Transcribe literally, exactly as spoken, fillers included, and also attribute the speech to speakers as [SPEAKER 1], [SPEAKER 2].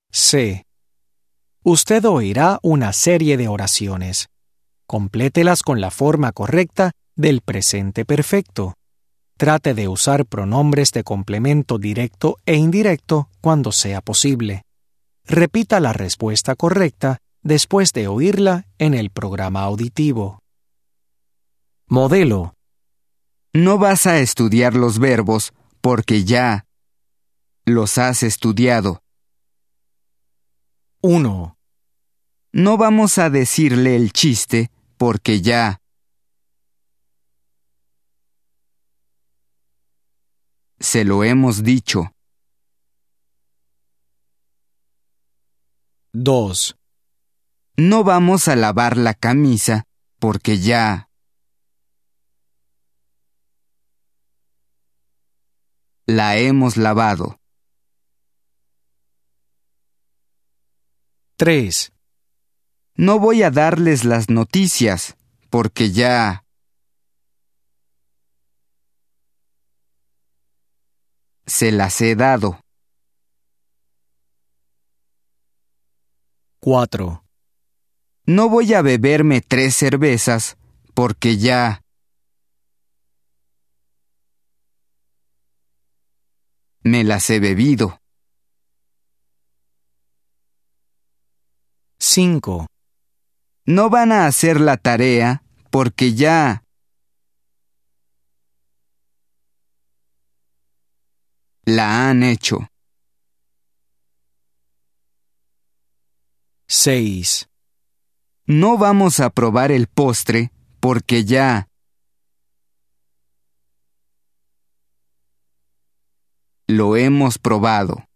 [SPEAKER 1] C. Usted oirá una serie de oraciones. Complételas con la forma correcta del presente perfecto. Trate de usar pronombres de complemento directo e indirecto cuando sea posible. Repita la respuesta correcta después de oírla en el programa auditivo. Modelo.
[SPEAKER 2] No vas a estudiar los verbos porque ya los has estudiado.
[SPEAKER 1] uno.
[SPEAKER 2] No vamos a decirle el chiste porque ya se lo hemos dicho.
[SPEAKER 1] dos.
[SPEAKER 2] No vamos a lavar la camisa porque ya la hemos lavado.
[SPEAKER 1] tres.
[SPEAKER 2] No voy a darles las noticias porque ya se las he dado.
[SPEAKER 1] cuatro.
[SPEAKER 2] No voy a beberme tres cervezas porque ya me las he bebido.
[SPEAKER 1] cinco.
[SPEAKER 2] No van a hacer la tarea porque ya la han hecho.
[SPEAKER 1] seis.
[SPEAKER 2] No vamos a probar el postre porque ya lo hemos probado.